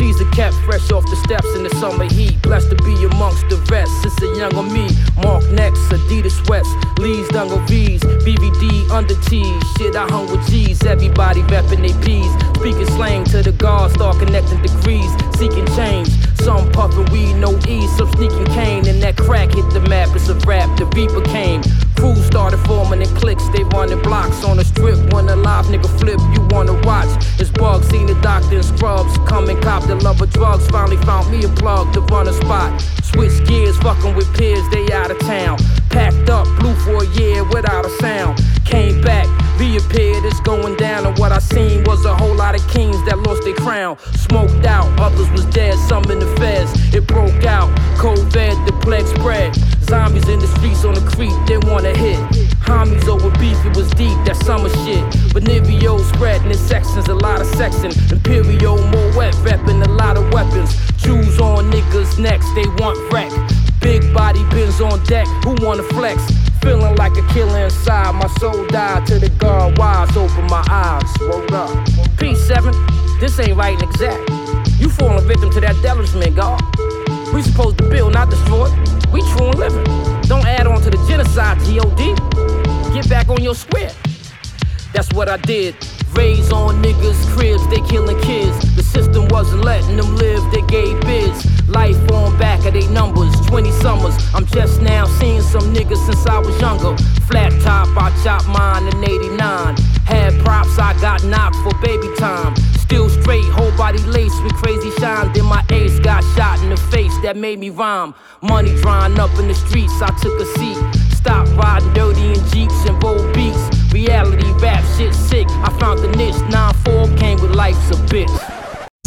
These are kept fresh off the steps in the summer heat. Blessed to be amongst the rest. Since a younger me, Mark next, Adidas sweats, Lee's Dungle V's, BVD under T's. Shit, I hung with G's. Everybody reppin' they P's. Speaking slang to the guards, start connecting degrees, seeking change. Some puffin' weed, no ease, some sneaking cane. And that crack hit the map, it's a rap, the Reaper came. Crews started forming in cliques, they running blocks on the strip. When a live nigga flip, you wanna watch. It's bugs, seen the doctor in scrubs. Come and cop the love of drugs. Finally found me a plug to run a spot. Switch gears, fucking with peers, they out of town. Packed up, blew for a year without a sound. Came back, reappeared, it's going down. And what I seen was a whole lot of kings that lost their crown. Smoked out, others was dead, some in the feds. It broke out, COVID, the plague spread. Zombies in the streets on the creek, they wanna hit. Homies over beef, it was deep, that summer shit. Benivio spreading in sections, a lot of sexing. Imperial, more wet, reppin' a lot of weapons. Jews on niggas' necks, they want wreck. Big body bins on deck, who wanna flex? Feeling like a killer inside, my soul died to the guard wise, open my eyes, rolled up. P7, this ain't right and exact. You falling victim to that devilishment, God. We supposed to build, not destroy. We true and living. Don't add on to the genocide, G.O.D. Get back on your square. That's what I did. Raise on niggas' cribs, they killing kids. The system wasn't letting them live, they gave bids. Life on back of they numbers, 20 summers. I'm just now seeing some niggas since I was younger. Flat top, I chopped mine in 89. Had props, I got knocked for baby time. Still straight, whole body laced with crazy shine. Then my ace got shot in the face, that made me rhyme. Money drying up in the streets, I took a seat. Stop riding dirty in Jeeps and bold beats. Reality rap shit sick, I found the niche, 9